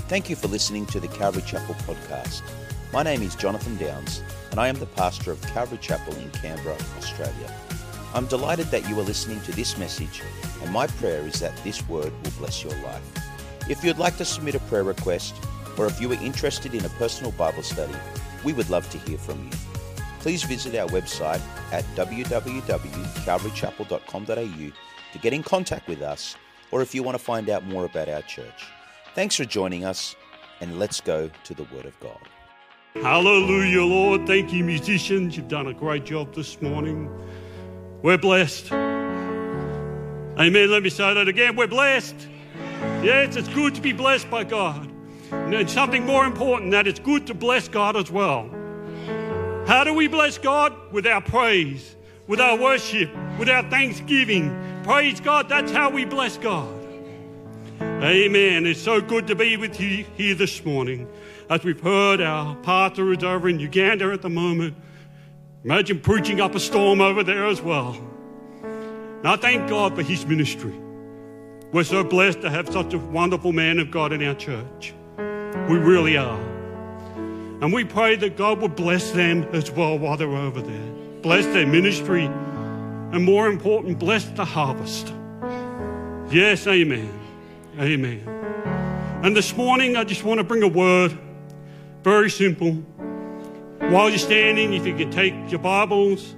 Thank you for listening to the Calvary Chapel podcast. My name is Jonathan Downs, and I am the pastor of Calvary Chapel in Canberra, Australia. I'm delighted that you are listening to this message, and my prayer is that this word will bless your life. If you'd like to submit a prayer request, or if you are interested in a personal Bible study, we would love to hear from you. Please visit our website at www.calvarychapel.com.au to get in contact with us, or if you want to find out more about our church. Thanks for joining us, and let's go to the Word of God. Hallelujah, Lord. Thank you, musicians. You've done a great job this morning. We're blessed. Amen. Let me say that again. We're blessed. Yes, it's good to be blessed by God. And there's something more important, that it's good to bless God as well. How do we bless God? With our praise, with our worship, with our thanksgiving. Praise God. That's how we bless God. Amen. It's so good to be with you here this morning. As we've heard, our pastor is over in Uganda at the moment. Imagine preaching up a storm over there as well. And I thank God for his ministry. We're so blessed to have such a wonderful man of God in our church. We really are. And we pray that God will bless them as well while they're over there. Bless their ministry, and more important, bless the harvest. Yes, amen. Amen. And this morning, I just want to bring a word, very simple. While you're standing, if you can take your Bibles,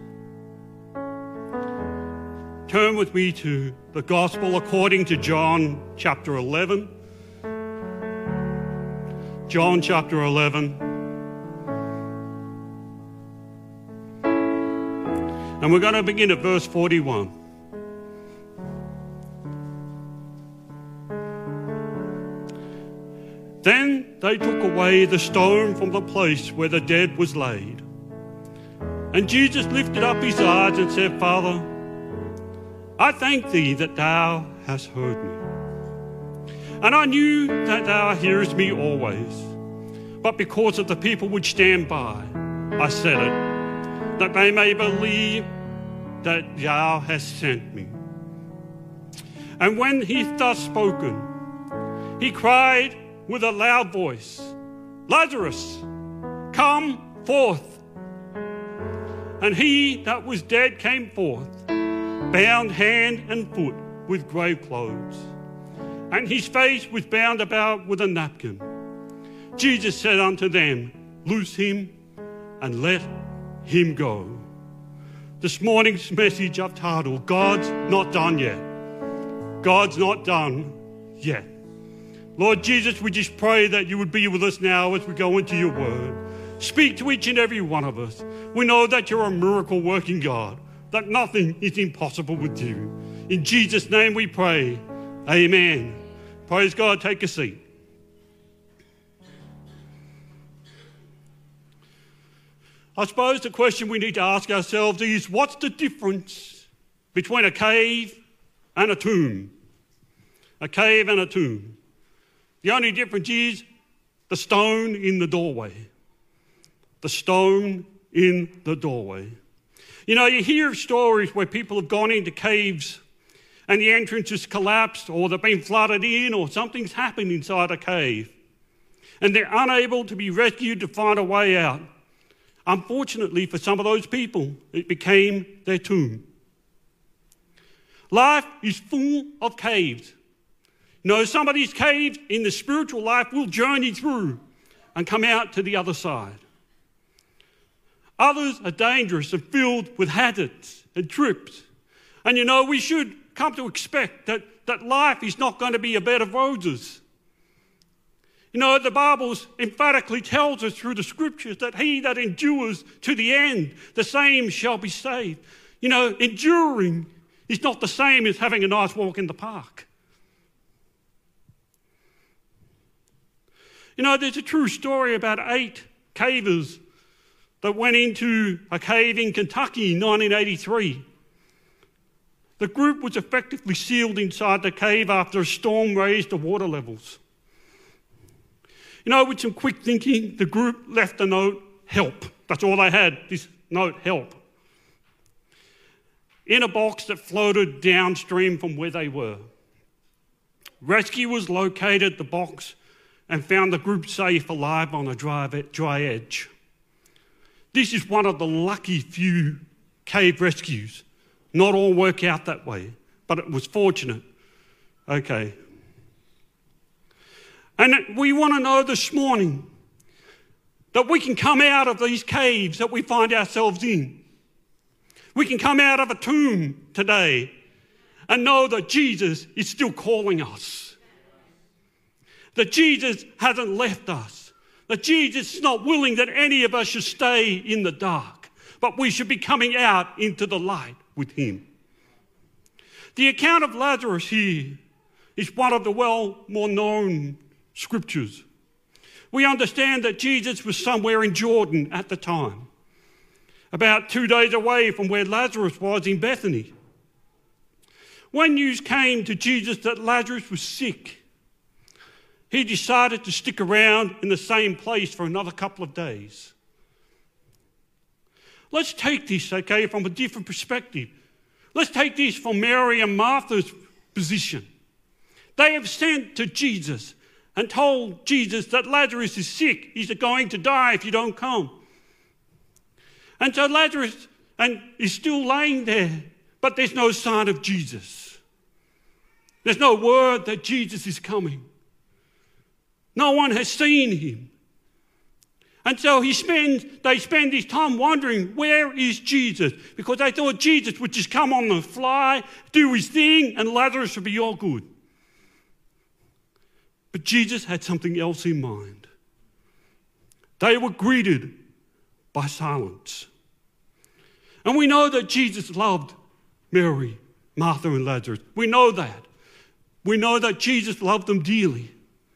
turn with me to the Gospel according to John chapter 11. John chapter 11. And we're going to begin at verse 41. Then they took away the stone from the place where the dead was laid. And Jesus lifted up his eyes and said, Father, I thank thee that thou hast heard me. And I knew that thou hearest me always. But because of the people which stand by, I said it, that they may believe that thou hast sent me. And when he thus spoken, he cried with a loud voice, Lazarus, come forth. And he that was dead came forth, bound hand and foot with grave clothes, and his face was bound about with a napkin. Jesus said unto them, Loose him and let him go. This morning's message I've titled, God's Not Done Yet. God's not done yet. Lord Jesus, we just pray that you would be with us now as we go into your word. Speak to each and every one of us. We know that you're a miracle working God, that nothing is impossible with you. In Jesus' name we pray. Amen. Praise God. Take a seat. I suppose the question we need to ask ourselves is, what's the difference between a cave and a tomb? A cave and a tomb. The only difference is the stone in the doorway. The stone in the doorway. You know, you hear of stories where people have gone into caves and the entrance has collapsed, or they've been flooded in, or something's happened inside a cave, and they're unable to be rescued to find a way out. Unfortunately for some of those people, it became their tomb. Life is full of caves. You know, some of these caves in the spiritual life will journey through and come out to the other side. Others are dangerous and filled with hazards and trips. And you know, we should come to expect that life is not going to be a bed of roses. You know, the Bible emphatically tells us through the scriptures that he that endures to the end, the same shall be saved. You know, enduring is not the same as having a nice walk in the park. You know, there's a true story about 8 cavers that went into a cave in Kentucky in 1983. The group was effectively sealed inside the cave after a storm raised the water levels. You know, with some quick thinking, the group left a note, help. That's all they had, this note, help, in a box that floated downstream from where they were. Rescuers located the box and found the group safe alive on a dry edge. This is one of the lucky few cave rescues. Not all work out that way, but it was fortunate. Okay. And we want to know this morning that we can come out of these caves that we find ourselves in. We can come out of a tomb today and know that Jesus is still calling us. That Jesus hasn't left us. That Jesus is not willing that any of us should stay in the dark, but we should be coming out into the light with him. The account of Lazarus here is one of the more known scriptures. We understand that Jesus was somewhere in Jordan at the time, about 2 days away from where Lazarus was in Bethany. When news came to Jesus that Lazarus was sick, he decided to stick around in the same place for another couple of days. Let's take this, okay, from a different perspective. Let's take this from Mary and Martha's position. They have sent to Jesus and told Jesus that Lazarus is sick. He's going to die if you don't come. And so Lazarus is still laying there, but there's no sign of Jesus. There's no word that Jesus is coming. No one has seen him. And so they spend this time wondering, where is Jesus? Because they thought Jesus would just come on the fly, do his thing, and Lazarus would be all good. But Jesus had something else in mind. They were greeted by silence. And we know that Jesus loved Mary, Martha, and Lazarus. We know that. We know that Jesus loved them dearly.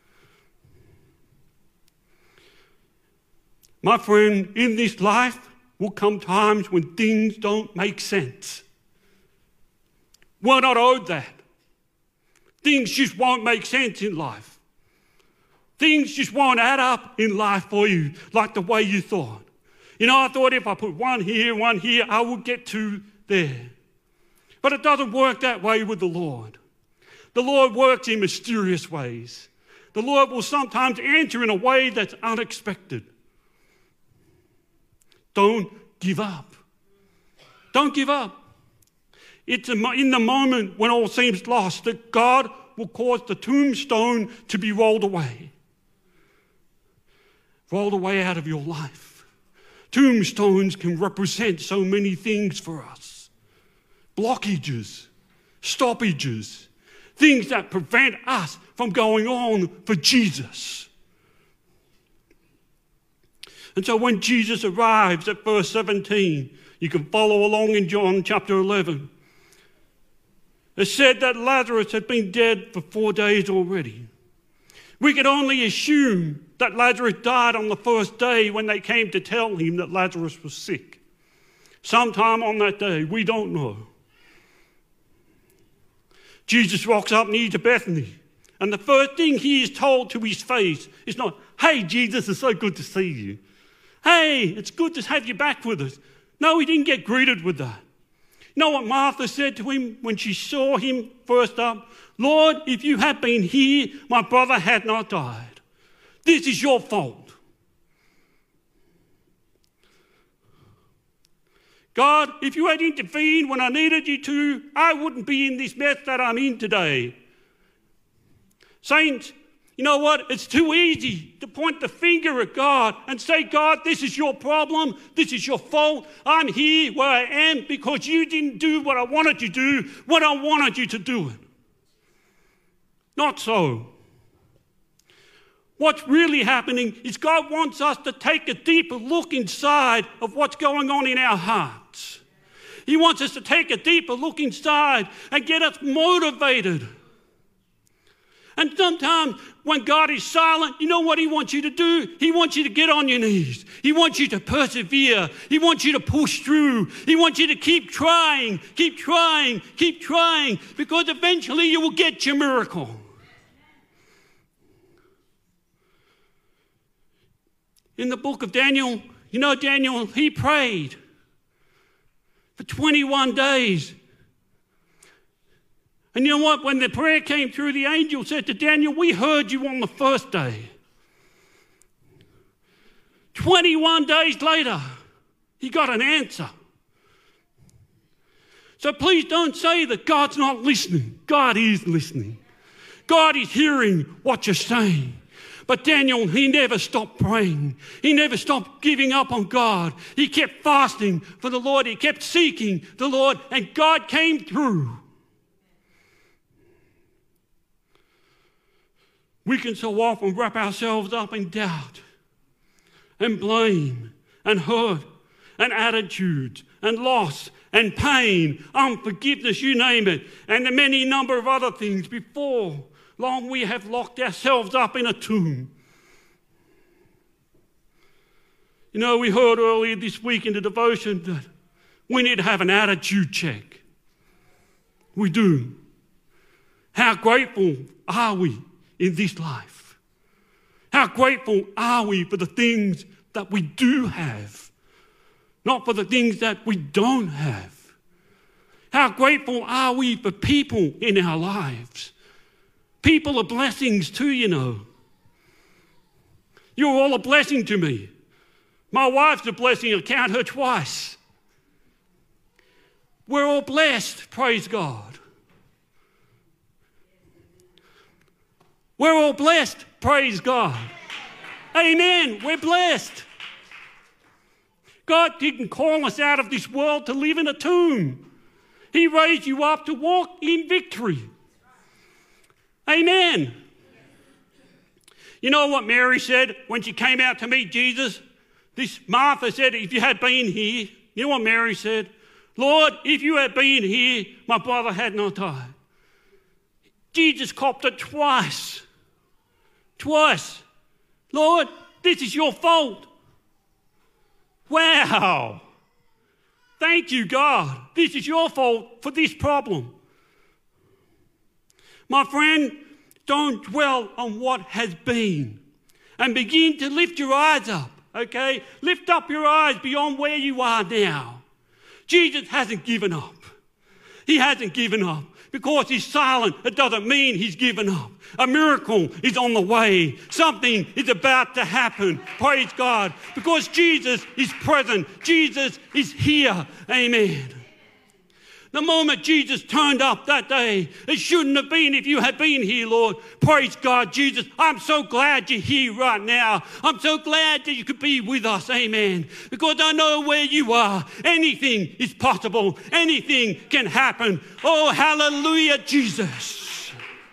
My friend, in this life will come times when things don't make sense. We're not owed that. Things just won't make sense in life. Things just won't add up in life for you like the way you thought. You know, I thought if I put one here, I would get to there. But it doesn't work that way with the Lord. The Lord works in mysterious ways. The Lord will sometimes answer in a way that's unexpected. Don't give up. Don't give up. It's in the moment when all seems lost that God will cause the tombstone to be rolled away. Rolled away out of your life. Tombstones can represent so many things for us. Blockages, stoppages, things that prevent us from going on for Jesus. And so when Jesus arrives at verse 17, you can follow along in John chapter 11. It said that Lazarus had been dead for 4 days already. We could only assume that Lazarus died on the first day when they came to tell him that Lazarus was sick. Sometime on that day, we don't know. Jesus walks up near to Bethany, and the first thing he is told to his face is not, "Hey, Jesus, it's so good to see you. Hey, it's good to have you back with us." No, he didn't get greeted with that. You know what Martha said to him when she saw him first up? "Lord, if you had been here, my brother had not died. This is your fault." God, if you had intervened when I needed you to, I wouldn't be in this mess that I'm in today. Saints, you know what? It's too easy to point the finger at God and say, "God, this is your problem. This is your fault. I'm here where I am because you didn't do what I wanted you to do when I wanted you to do it." Not so. What's really happening is God wants us to take a deeper look inside of what's going on in our hearts. He wants us to take a deeper look inside and get us motivated. And sometimes when God is silent, you know what he wants you to do? He wants you to get on your knees. He wants you to persevere. He wants you to push through. He wants you to keep trying, because eventually you will get your miracle. In the book of Daniel, you know Daniel, he prayed for 21 days. And you know what? When the prayer came through, the angel said to Daniel, "We heard you on the first day. 21 days later, he got an answer. So please don't say that God's not listening. God is listening. God is hearing what you're saying. But Daniel, he never stopped praying. He never stopped giving up on God. He kept fasting for the Lord. He kept seeking the Lord, and God came through. We can so often wrap ourselves up in doubt and blame and hurt and attitudes and loss and pain, unforgiveness, you name it, and the many number of other things. Before long, we have locked ourselves up in a tomb. You know, we heard earlier this week in the devotion that we need to have an attitude check. We do. How grateful are we in this life? How grateful are we for the things that we do have, not for the things that we don't have? How grateful are we for people in our lives? People are blessings too, you know. You're all a blessing to me. My wife's a blessing. I count her twice. We're all blessed, praise God. We're all blessed, praise God. Amen, we're blessed. God didn't call us out of this world to live in a tomb. He raised you up to walk in victory. Amen. You know what Mary said when she came out to meet Jesus? This Martha said, if you had been here, you know what Mary said? Lord, if you had been here, my brother had not died. Jesus copped it twice. Twice. Lord, this is your fault. Wow. Thank you, God. This is your fault for this problem. My friend, don't dwell on what has been and begin to lift your eyes up, okay? Lift up your eyes beyond where you are now. Jesus hasn't given up. He hasn't given up. Because he's silent, it doesn't mean he's given up. A miracle is on the way. Something is about to happen. Praise God. Because Jesus is present. Jesus is here. Amen. The moment Jesus turned up that day, it shouldn't have been if you had been here, Lord. Praise God, Jesus. I'm so glad you're here right now. I'm so glad that you could be with us. Amen. Because I know where you are. Anything is possible. Anything can happen. Oh, hallelujah, Jesus.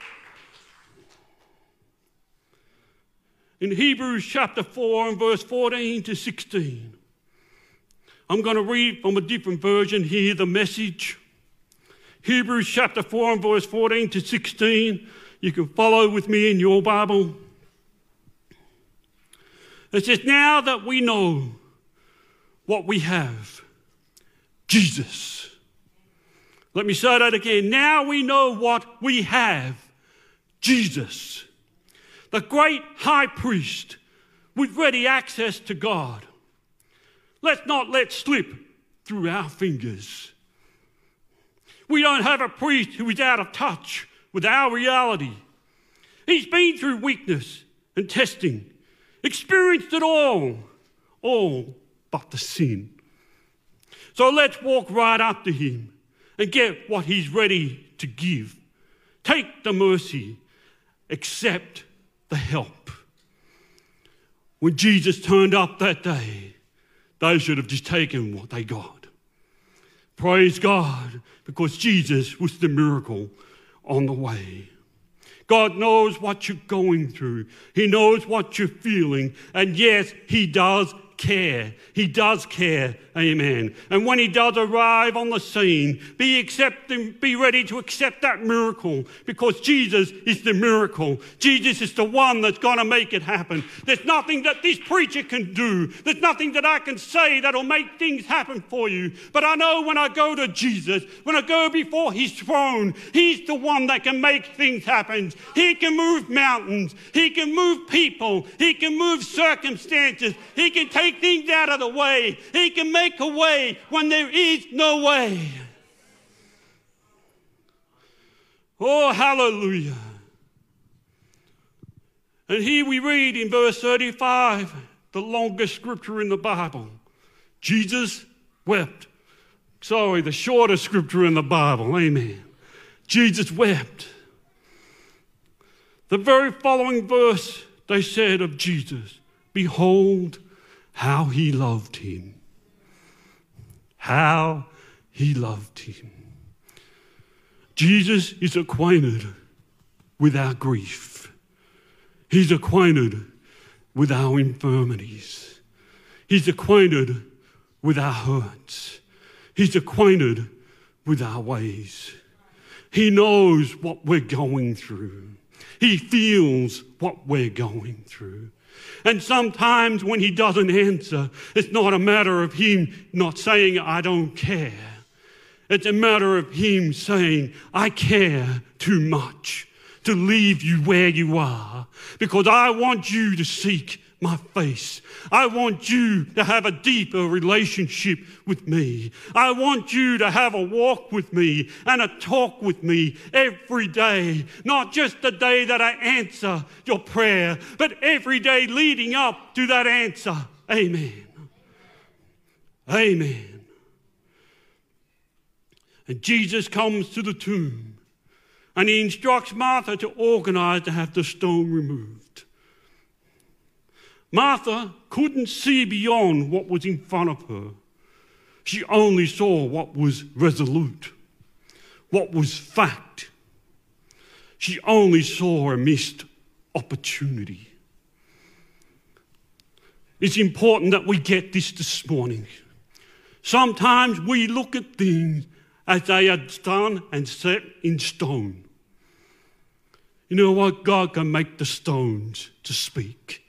In Hebrews chapter 4 and verse 14 to 16, I'm going to read from a different version here, the Message. Hebrews chapter 4 and verse 14 to 16. You can follow with me in your Bible. It says, now that we know what we have, Jesus. Let me say that again. Now we know what we have, Jesus. The great high priest with ready access to God. Let's not let slip through our fingers. We don't have a priest who is out of touch with our reality. He's been through weakness and testing, experienced it all but the sin. So let's walk right up to him and get what he's ready to give. Take the mercy, accept the help. When Jesus turned up that day, they should have just taken what they got. Praise God, because Jesus was the miracle on the way. God knows what you're going through. He knows what you're feeling. And yes, he does care. He does care. Amen. And when he does arrive on the scene, be ready to accept that miracle, because Jesus is the miracle. Jesus is the one that's going to make it happen. There's nothing that this preacher can do. There's nothing that I can say that'll make things happen for you. But I know when I go to Jesus, when I go before his throne, he's the one that can make things happen. He can move mountains. He can move people. He can move circumstances. He can take things out of the way. He can make a way when there is no way. Oh, hallelujah. And here we read in verse 35, the longest scripture in the Bible. Jesus wept. Sorry, the shortest scripture in the Bible. Amen. Jesus wept. The very following verse, they said of Jesus, behold how he loved him. How he loved him. Jesus is acquainted with our grief. He's acquainted with our infirmities. He's acquainted with our hurts. He's acquainted with our ways. He knows what we're going through. He feels what we're going through. And sometimes when he doesn't answer, it's not a matter of him not saying, I don't care. It's a matter of him saying, I care too much to leave you where you are, because I want you to seek my face. I want you to have a deeper relationship with me. I want you to have a walk with me and a talk with me every day. Not just the day that I answer your prayer, but every day leading up to that answer. Amen. Amen. And Jesus comes to the tomb and he instructs Martha to organize to have the stone removed. Martha couldn't see beyond what was in front of her. She only saw what was resolute, what was fact. She only saw a missed opportunity. It's important that we get this morning. Sometimes we look at things as they are done and set in stone. You know what? God can make the stones to speak.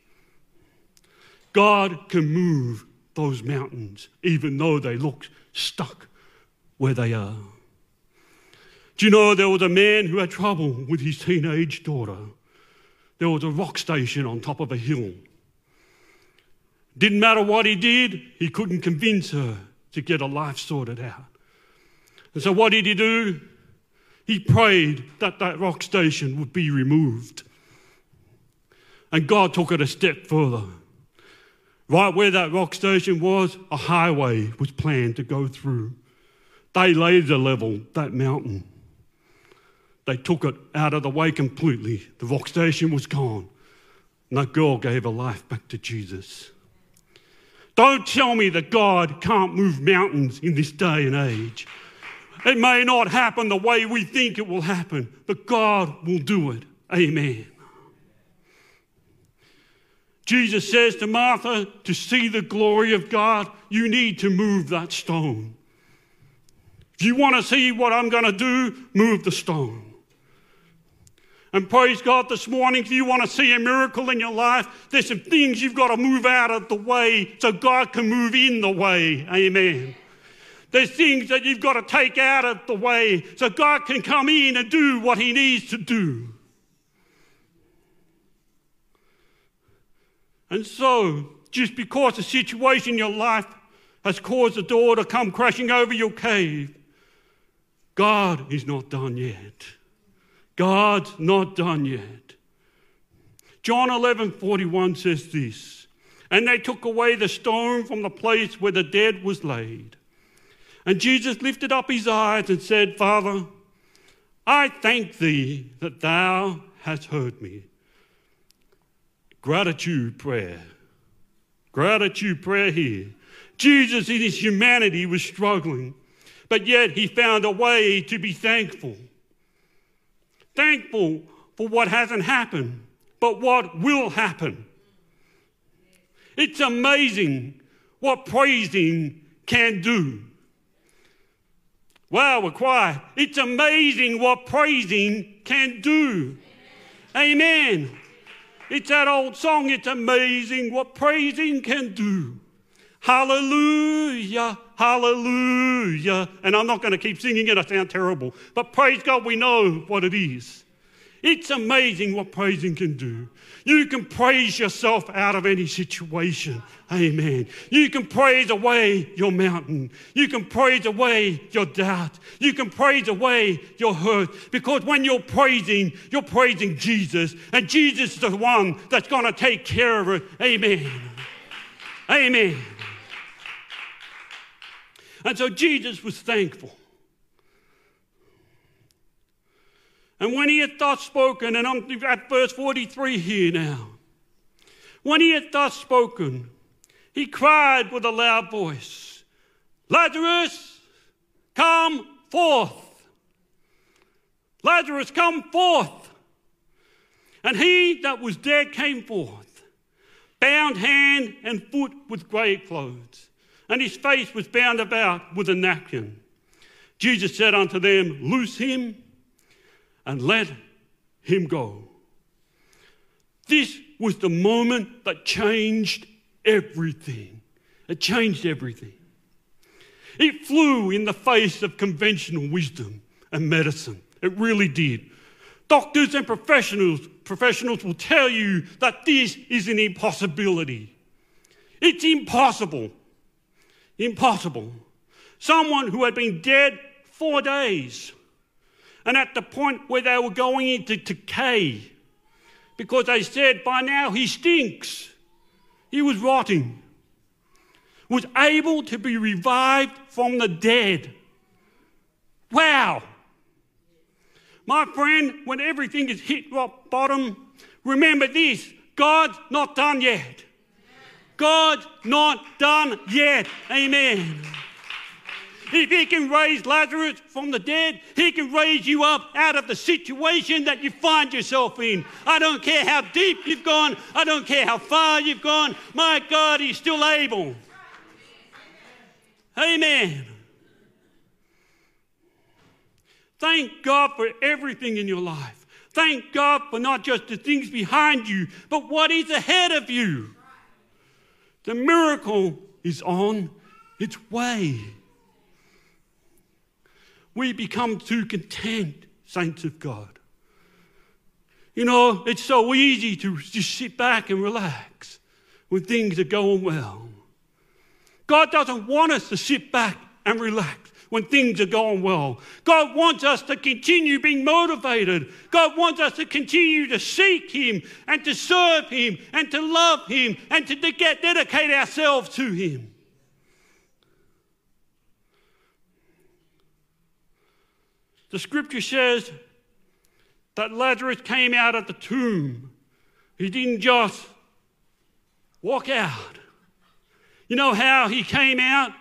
God can move those mountains, even though they look stuck where they are. Do you know there was a man who had trouble with his teenage daughter? There was a rock station on top of a hill. Didn't matter what he did, he couldn't convince her to get her life sorted out. And so what did he do? He prayed that that rock station would be removed. And God took it a step further. Right where that rock station was, a highway was planned to go through. They laser leveled that mountain. They took it out of the way completely. The rock station was gone. And that girl gave her life back to Jesus. Don't tell me that God can't move mountains in this day and age. It may not happen the way we think it will happen, but God will do it. Amen. Jesus says to Martha, to see the glory of God, you need to move that stone. If you want to see what I'm going to do, move the stone. And praise God this morning, if you want to see a miracle in your life, there's some things you've got to move out of the way so God can move in the way. Amen. There's things that you've got to take out of the way so God can come in and do what he needs to do. And so, just because a situation in your life has caused the door to come crashing over your cave, God is not done yet. God's not done yet. John 11:41 says this, and they took away the stone from the place where the dead was laid. And Jesus lifted up his eyes and said, Father, I thank thee that thou hast heard me. Gratitude prayer. Gratitude prayer here. Jesus in his humanity was struggling, but yet he found a way to be thankful. Thankful for what hasn't happened, but what will happen. It's amazing what praising can do. Wow, we're quiet. It's amazing what praising can do. Amen. It's that old song, it's amazing what praising can do. Hallelujah, hallelujah. And I'm not going to keep singing it, I sound terrible. But praise God, we know what it is. It's amazing what praising can do. You can praise yourself out of any situation. Amen. You can praise away your mountain. You can praise away your doubt. You can praise away your hurt. Because when you're praising Jesus. And Jesus is the one that's going to take care of it. Amen. Amen. And so Jesus was thankful. And when he had thus spoken, and I'm at verse 43 here now. When he had thus spoken, he cried with a loud voice, Lazarus, come forth. Lazarus, come forth. And he that was dead came forth, bound hand and foot with grave clothes, and his face was bound about with a napkin. Jesus said unto them, Loose him and let him go. This was the moment that changed everything. It changed everything. It flew in the face of conventional wisdom and medicine. It really did. Doctors and professionals will tell you that this is an impossibility. It's impossible. Impossible. Someone who had been dead 4 days, and at the point where they were going into decay, because they said, by now he stinks, he was rotting, was able to be revived from the dead. Wow. My friend, when everything is hit rock bottom, remember this, God's not done yet. God's not done yet. Amen. If he can raise Lazarus from the dead, he can raise you up out of the situation that you find yourself in. I don't care how deep you've gone. I don't care how far you've gone. My God, he's still able. Amen. Thank God for everything in your life. Thank God for not just the things behind you, but what is ahead of you. The miracle is on its way. We become too content, saints of God. You know, it's so easy to just sit back and relax when things are going well. God doesn't want us to sit back and relax when things are going well. God wants us to continue being motivated. God wants us to continue to seek him and to serve him and to love him and to dedicate ourselves to him. The scripture says that Lazarus came out of the tomb. He didn't just walk out. You know how he came out?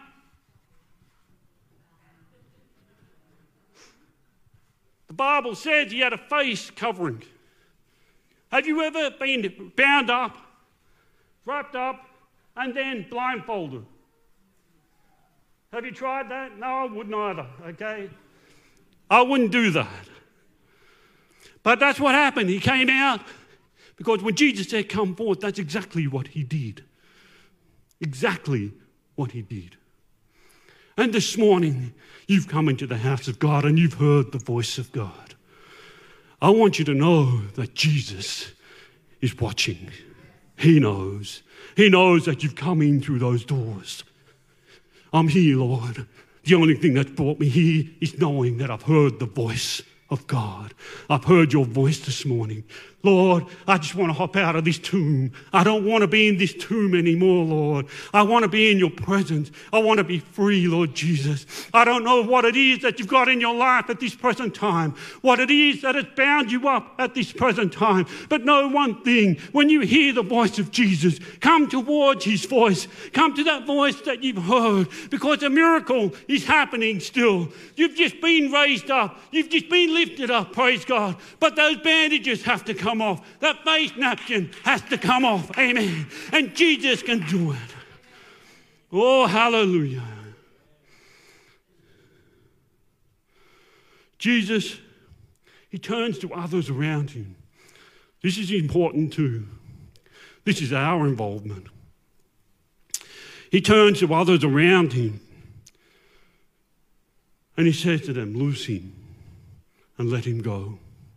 The Bible says he had a face covering. Have you ever been bound up, wrapped up, and then blindfolded? Have you tried that? No, I wouldn't either, okay? I wouldn't do that. But that's what happened. He came out because when Jesus said, come forth, that's exactly what he did. Exactly what he did. And this morning, you've come into the house of God and you've heard the voice of God. I want you to know that Jesus is watching. He knows. He knows that you've come in through those doors. I'm here, Lord. The only thing that's brought me here is knowing that I've heard the voice of God. I've heard your voice this morning. Lord, I just want to hop out of this tomb. I don't want to be in this tomb anymore, Lord. I want to be in your presence. I want to be free, Lord Jesus. I don't know what it is that you've got in your life at this present time, what it is that has bound you up at this present time. But know one thing, when you hear the voice of Jesus, come towards his voice. Come to that voice that you've heard, because a miracle is happening still. You've just been raised up. You've just been lifted up, praise God. But those bandages have to come off. That face napkin has to come off. Amen. And Jesus can do it. Oh, hallelujah. Jesus, he turns to others around him. This is important too. This is our involvement. He turns to others around him and he says to them, loose him and let him go.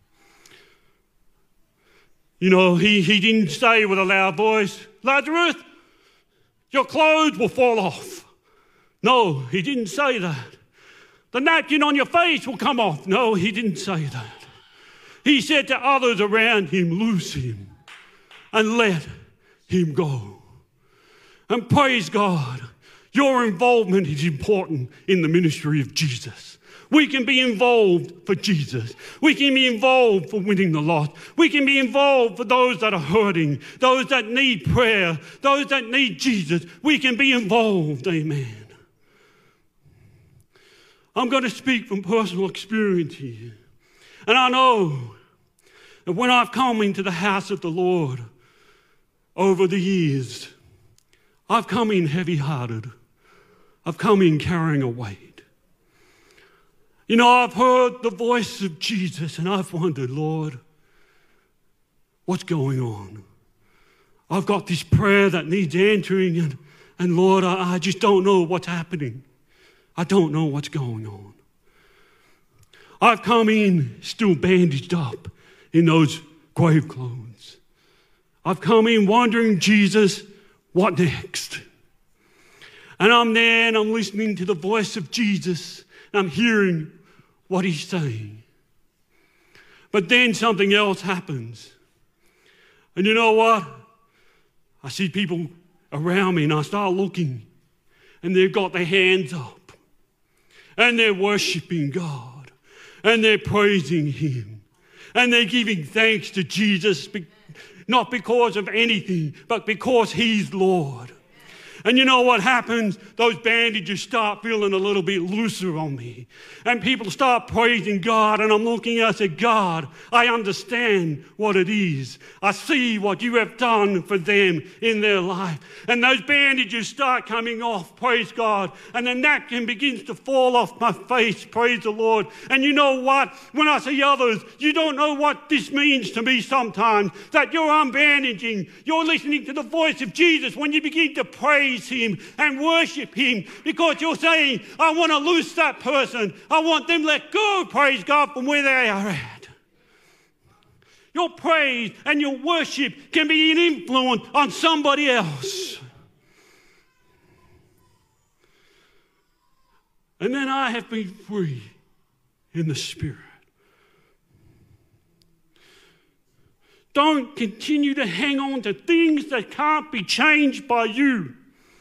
You know, he didn't say with a loud voice, Lazarus, your clothes will fall off. No, he didn't say that. The napkin on your face will come off. No, he didn't say that. He said to others around him, loose him and let him go. And praise God, your involvement is important in the ministry of Jesus. We can be involved for Jesus. We can be involved for winning the lost. We can be involved for those that are hurting, those that need prayer, those that need Jesus. We can be involved, amen. I'm going to speak from personal experience here. And I know that when I've come into the house of the Lord over the years, I've come in heavy-hearted. I've come in carrying a weight. You know, I've heard the voice of Jesus and I've wondered, Lord, what's going on? I've got this prayer that needs answering and Lord, I just don't know what's happening. I don't know what's going on. I've come in still bandaged up in those grave clothes. I've come in wondering, Jesus, what next? And I'm there and I'm listening to the voice of Jesus and I'm hearing what he's saying. But then something else happens. And you know what? I see people around me and I start looking and they've got their hands up and they're worshiping God and they're praising him and they're giving thanks to Jesus, not because of anything, but because he's Lord. And you know what happens? Those bandages start feeling a little bit looser on me. And people start praising God. And I'm looking and I say, God, I understand what it is. I see what you have done for them in their life. And those bandages start coming off, praise God. And the napkin begins to fall off my face, praise the Lord. And you know what? When I see others, you don't know what this means to me sometimes. That you're unbandaging. You're listening to the voice of Jesus when you begin to praise him and worship him, because you're saying, I want to loose that person. I want them let go, praise God, from where they are at. Your praise and your worship can be an influence on somebody else. And then I have been free in the Spirit. Don't continue to hang on to things that can't be changed by you.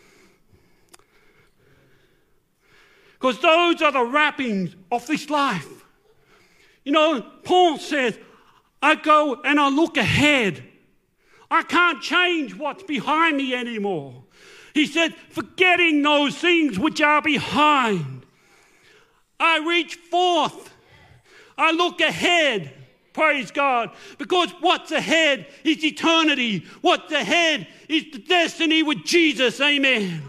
Because those are the wrappings of this life. You know, Paul says, I go and I look ahead. I can't change what's behind me anymore. He said, forgetting those things which are behind. I reach forth. I look ahead. Praise God. Because what's ahead is eternity. What's ahead is the destiny with Jesus. Amen.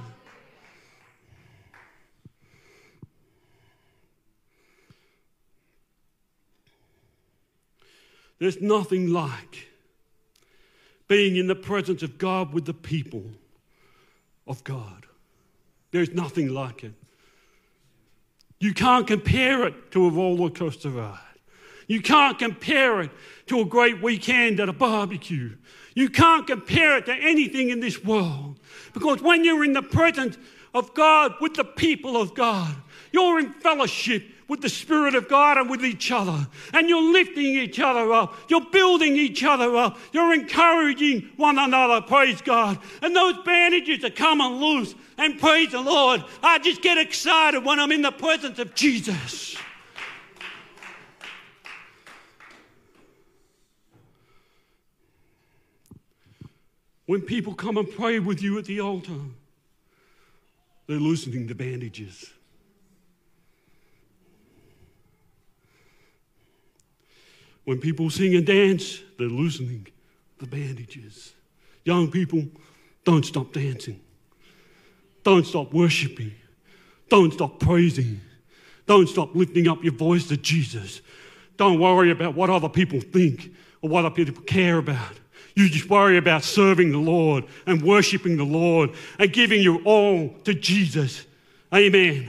There's nothing like being in the presence of God with the people of God. There's nothing like it. You can't compare it to a roller coaster ride. You can't compare it to a great weekend at a barbecue. You can't compare it to anything in this world. Because when you're in the presence of God with the people of God, you're in fellowship with the Spirit of God and with each other. And you're lifting each other up. You're building each other up. You're encouraging one another, praise God. And those bandages are coming loose. And praise the Lord, I just get excited when I'm in the presence of Jesus. When people come and pray with you at the altar, they're loosening the bandages. When people sing and dance, they're loosening the bandages. Young people, don't stop dancing. Don't stop worshiping. Don't stop praising. Don't stop lifting up your voice to Jesus. Don't worry about what other people think or what other people care about. You just worry about serving the Lord and worshiping the Lord and giving your all to Jesus. Amen.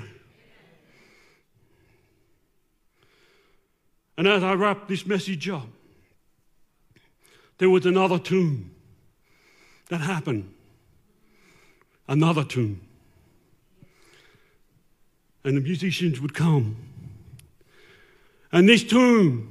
And as I wrap this message up, there was another tune that happened. Another tune. And the musicians would come. And this tune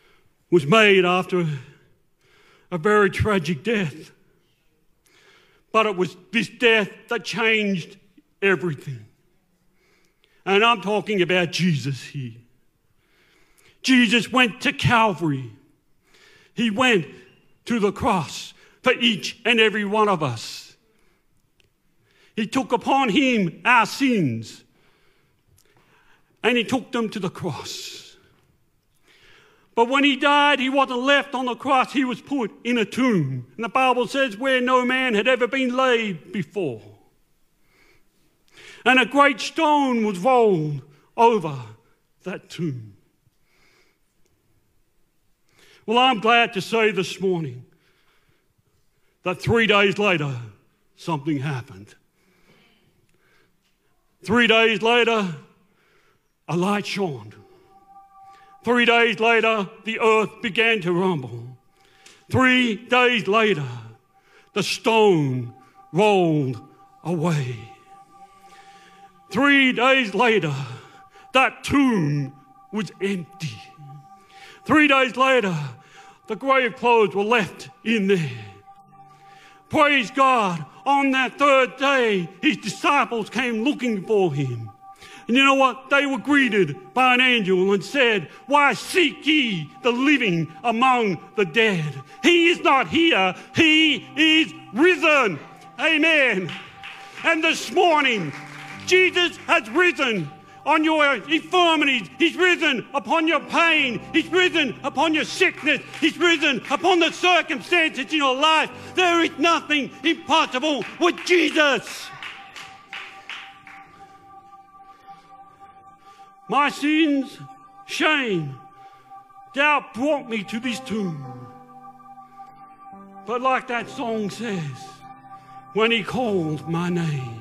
was made after a very tragic death. But it was this death that changed everything. And I'm talking about Jesus here. Jesus went to Calvary. He went to the cross for each and every one of us. He took upon him our sins, and he took them to the cross. But when he died, he wasn't left on the cross. He was put in a tomb. And the Bible says where no man had ever been laid before. And a great stone was rolled over that tomb. Well, I'm glad to say this morning that 3 days later, something happened. 3 days later, a light shone. 3 days later, the earth began to rumble. 3 days later, the stone rolled away. 3 days later, that tomb was empty. 3 days later, the grave clothes were left in there. Praise God, on that third day, his disciples came looking for him. And you know what? They were greeted by an angel and said, "Why seek ye the living among the dead? He is not here, he is risen." Amen. And this morning, Jesus has risen on your infirmities. He's risen upon your pain. He's risen upon your sickness. He's risen upon the circumstances in your life. There is nothing impossible with Jesus. My sins, shame, doubt brought me to this tomb. But like that song says, when he called my name,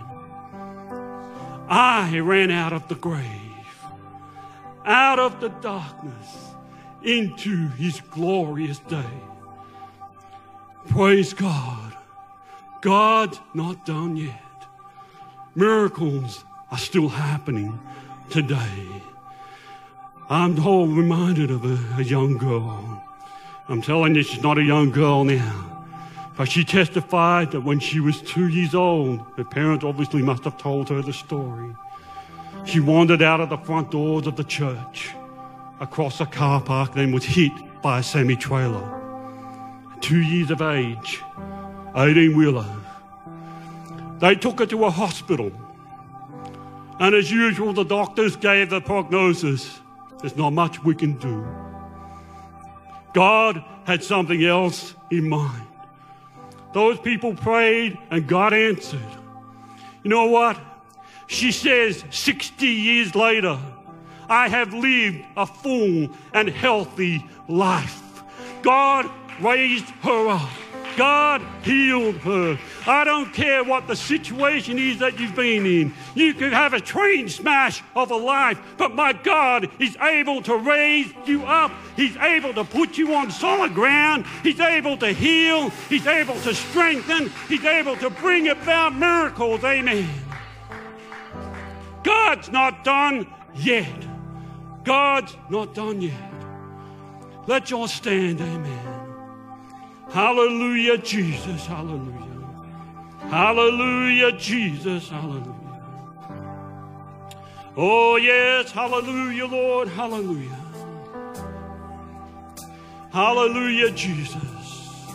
I ran out of the grave, out of the darkness, into his glorious day. Praise God. God's not done yet. Miracles are still happening today. I'm all reminded of a young girl. I'm telling you, she's not a young girl now. But she testified that when she was 2 years old, her parents obviously must have told her the story. She wandered out of the front doors of the church, across a car park, then was hit by a semi-trailer. 2 years of age, 18-wheeler. They took her to a hospital. And as usual, the doctors gave the prognosis. There's not much we can do. God had something else in mind. Those people prayed and God answered. You know what? She says 60 years later, I have lived a full and healthy life. God raised her up. God healed her. I don't care what the situation is that you've been in. You could have a train smash of a life, but my God is able to raise you up. He's able to put you on solid ground. He's able to heal. He's able to strengthen. He's able to bring about miracles. Amen. God's not done yet. God's not done yet. Let y'all stand. Amen. Hallelujah, Jesus, hallelujah. Hallelujah, Jesus, hallelujah. Oh, yes, hallelujah, Lord, hallelujah. Hallelujah, Jesus.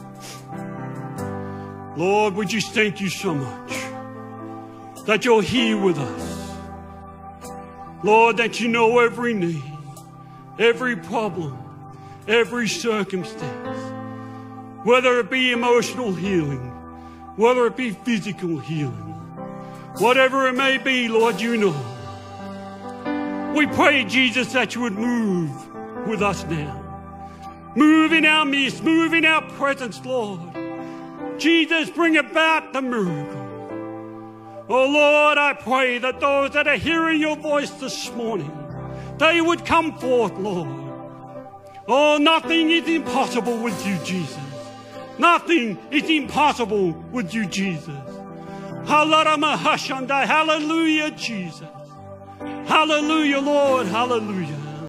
Lord, we just thank you so much that you're here with us. Lord, that you know every need, every problem, every circumstance. Whether it be emotional healing, whether it be physical healing, whatever it may be, Lord, you know. We pray, Jesus, that you would move with us now. Move in our midst, move in our presence, Lord. Jesus, bring about the miracle. Oh, Lord, I pray that those that are hearing your voice this morning, they would come forth, Lord. Oh, nothing is impossible with you, Jesus. Nothing is impossible with you, Jesus. Hallelujah, Jesus. Hallelujah, Lord. Hallelujah.